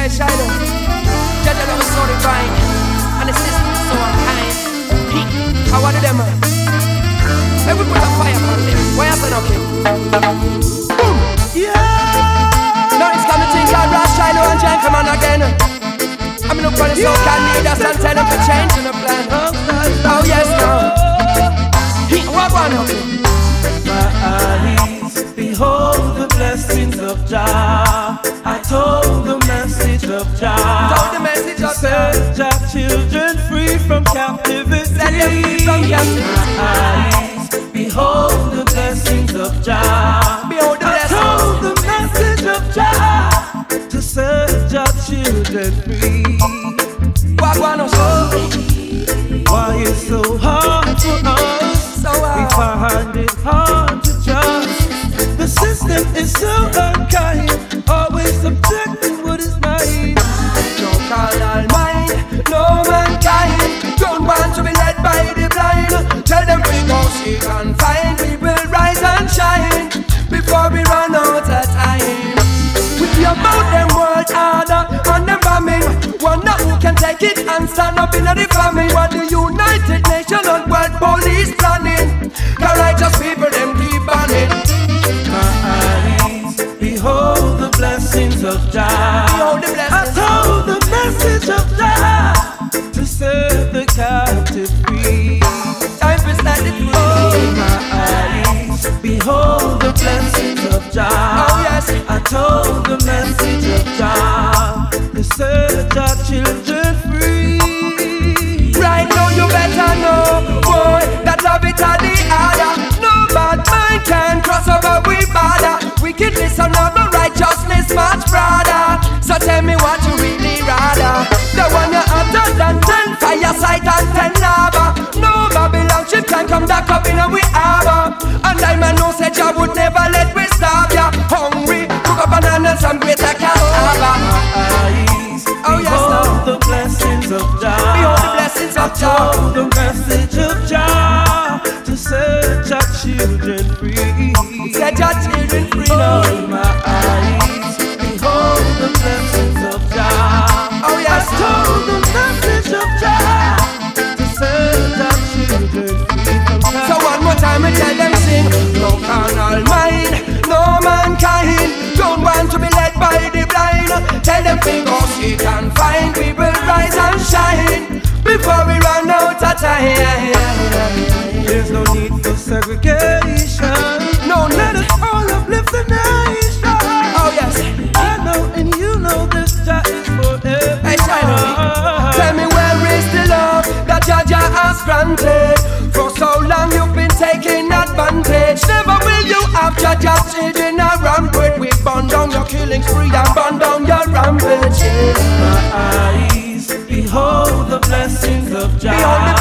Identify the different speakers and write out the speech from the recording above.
Speaker 1: Hey, Shiloh, Judge love is so divine, and the system is so unkind. How are them, man? Hey, we put a fire on them. Why are they not here? Boom! Yeah! Now it's coming to God, Ross, Shiloh, and Jan, come on again. I'm in the front of so can lead us and tell them to change in the plan. Oh, yes, now. What one of you?
Speaker 2: My eyes behold the blessings of Jah. I told the message of Jah.
Speaker 1: Told the message of Jah.
Speaker 2: Set Jah children free from captivity.
Speaker 1: Set them free from captivity.
Speaker 2: My eyes behold the blessings of Jah.
Speaker 1: Behold the blessings.
Speaker 2: I told the message of Jah to set Jah children free.
Speaker 1: What one of you?
Speaker 2: Why it's so hard for us?
Speaker 1: So
Speaker 2: we find it hard to trust. The system is so unkind, always subjecting what is mine.
Speaker 1: No carnal mind, no mankind. Don't want to be led by the blind. Tell them we go seek and find. We will rise and shine before we run out of time. With the amount them world harder and them bombing, wonder who can take it and stand up in the famine. What the United Nations and World Police planning? The righteous people them keep banning.
Speaker 2: My eyes behold the blessings of Jah.
Speaker 1: Behold the blessings.
Speaker 2: I told the message of Jah to set the captive free.
Speaker 1: Time to set it free.
Speaker 2: Oh, my eyes behold the blessings of Jah.
Speaker 1: Oh yes.
Speaker 2: I told the message of Jah to set Jah children free.
Speaker 1: Right now you better know, boy, that love it are the other. No bad mind can cross over we border. Wickedness and not the righteousness much broader. So tell me what you really rather. The one you hotter than 10 fireside and 10 lava. No Babylon ship can come back up in a we harbor. And I man know said you would never let we starve ya. Hungry, cook up bananas and greater cassava.
Speaker 2: Oh yes, behold the blessings of Jah.
Speaker 1: Behold the blessings of Jah.
Speaker 2: I told the message of Jah to set Jah children free.
Speaker 1: Set Jah children free.
Speaker 2: Oh my eyes behold the blessings of Jah.
Speaker 1: Oh yes.
Speaker 2: I told the message of Jah to set Jah children free from captivity.
Speaker 1: So one more time I tell them sing. No carnal mind, no mankind. Don't want to be led by the blind. Tell them we go seek and find. We will rise and shine before we run out of time.
Speaker 2: There's no need for segregation.
Speaker 1: No need.
Speaker 2: Let us all uplift the nation.
Speaker 1: Oh yes.
Speaker 2: I know and you know this Jah is forever.
Speaker 1: Hey Shiloh, tell me where is the love that Jah has granted? For so long you've been taking advantage. Never will you have Jah children a rampant. We burn down your killing spree and burn down your rampage.
Speaker 2: My eyes behold the blessings of Jah.
Speaker 1: Behold the